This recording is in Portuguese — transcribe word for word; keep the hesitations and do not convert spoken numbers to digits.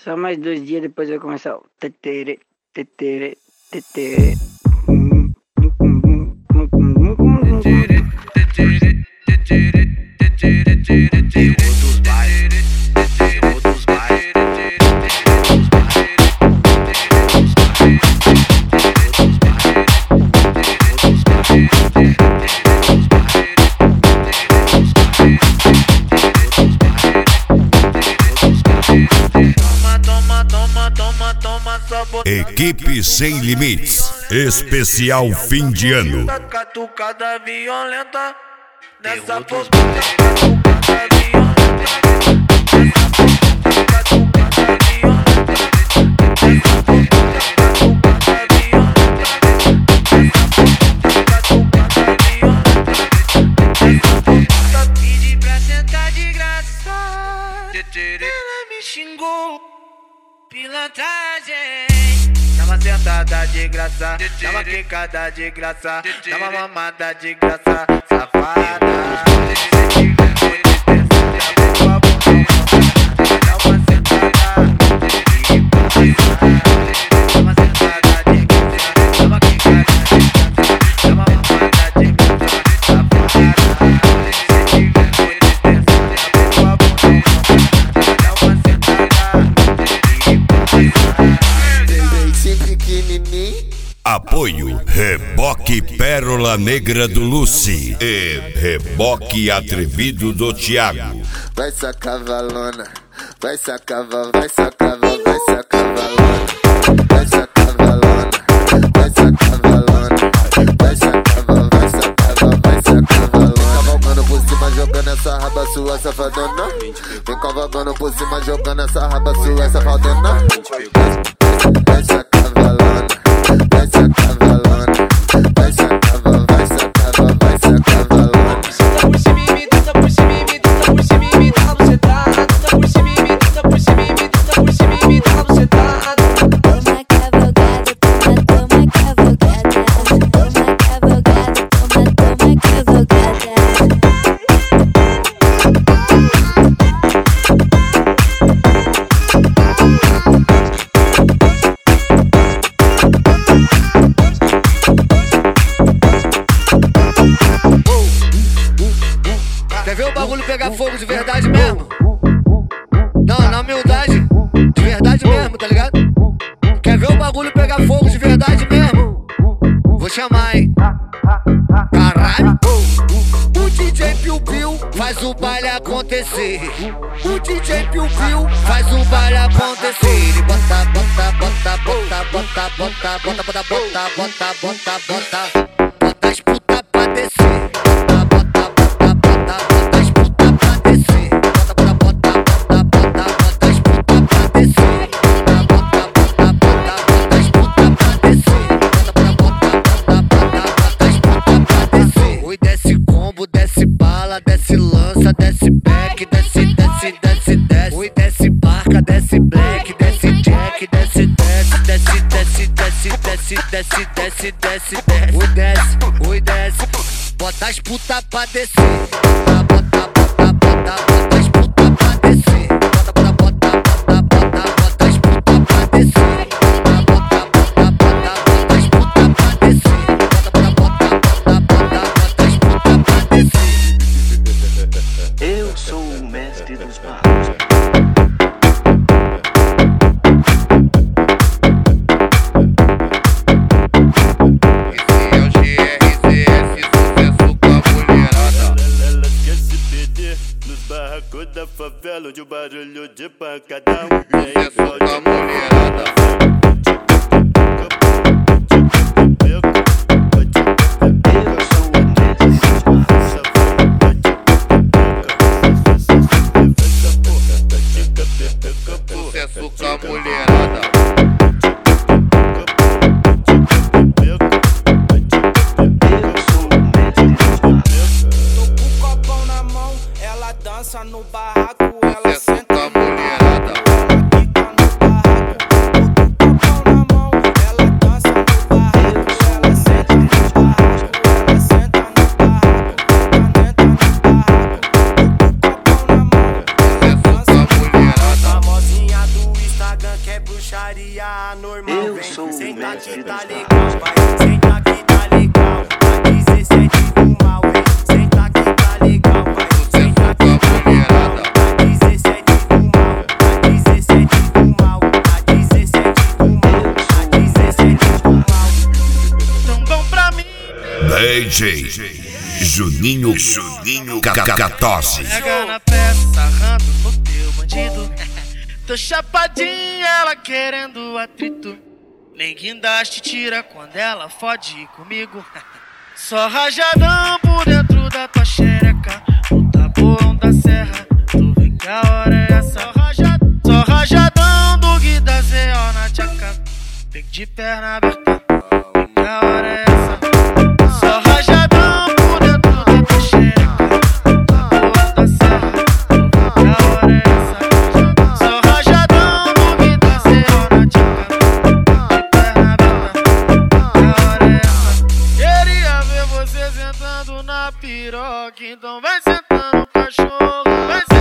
Só mais dois dias depois vai começar o tetere, tetere, tetere. Equipe Sem Limites, especial fim de ano. Catucada violenta, nessa postura catucada violenta, nessa postura catucada violenta, nessa postura catucada violenta, nessa postura catucada violenta, nessa postura pedi pra sentar de graça. Ela me xingou, pilantragem. Dá uma sentada de graça, dá uma quicada de graça, dá uma mamada de graça, safada. Apoio Reboque Pérola Negra do Lucy e Reboque Atrevido do Thiago. Vai sacar valona, vai sacar, vai sacar, vai sacar valona, vai sacar valona, vai sacar valona, vai sacar, vai sacar, vai sacar valona. Vem cavalgando por cima, jogando essa raba sua safadona. Vem cavalgando por cima, jogando essa raba sua safadona. Vai sacar valona, vai sacar valona, vai sacar, vai sacar, vai sacar valona. Senta por cima e me tenta por cima e me tenta por cima e me dá no setado. Senta por cima e me tenta por cima e me tenta por cima e me dá no setado. Toma cavalgada, toma, toma cavalgada. Toma cavalgada, toma, toma cavalgada. Quer ver o bagulho pegar fogo de verdade mesmo? Não, na humildade, de verdade mesmo, tá ligado? Quer ver o bagulho pegar fogo de verdade mesmo? Vou chamar, hein? Caralho! O D J Piu Piu faz o baile acontecer. O D J Piu Piu faz o baile acontecer. Ele bota, bota, bota, bota, bota, bota, bota, bota, bota, bota, bota, bota, bota as putas pra descer. Desce lança, desce back, desce, desce, desce, desce. Oi, desce barca, desce black, desce jack, desce, desce, desce, desce, desce, desce, desce, desce, desce, desce. Oi, desce, oi, desce. Bota as putas pra descer. Bota, bota, bota, bota, bota as putas pra descer. Bota, bota, bota, bota, bota, bota as putas pra descer. Bota, bota, bota, bota, bota as putas pra descer. Bota, bota, bota, bota, bota, bota as putas pra descer. Eu sou o mestre dos magos. Esse é o G R Z S, sucesso com a mulherada. Elas querem se perder nos barracos da favela, onde o barulho de pancadão é Sucesso com a mulherada. Sucesso com a mulherada. Tô com o copão na mão, ela dança no barraco, ela Sucesso senta com a mulherada. baixaria normal. Eu Vem, sou o senta mestre. que tá legal, vai. Senta que tá legal. A dezessete do mal, vem. Senta que tá legal, vai. Senta que tá legal. A dezessete do mal. A dezessete do mal. A dezessete do mal. A dezessete do mal. Tão bom pra mim. D J Juninho, Juninho Cacatosse. Pega na peça, sarrando no teu bandido. Tô chapadinha, ela querendo atrito. Nem guindaste tira quando ela fode comigo. Só rajadão por dentro da tua xereca. No tabuão da serra, tu vê que a hora é essa. Só rajadão, só rajadão do guida zé ó na tchaca. Vem de perna aberta, vê que a hora é essa. Só rajadão por dentro da tua xereca. No tabuão da serra, tu vê que a hora é essa. Só rajadão do guida zé ó na tchaca. De perna aberta, vê que a hora é essa. Queria ver você sentando na piroca, então vai sentando, cachorro, vai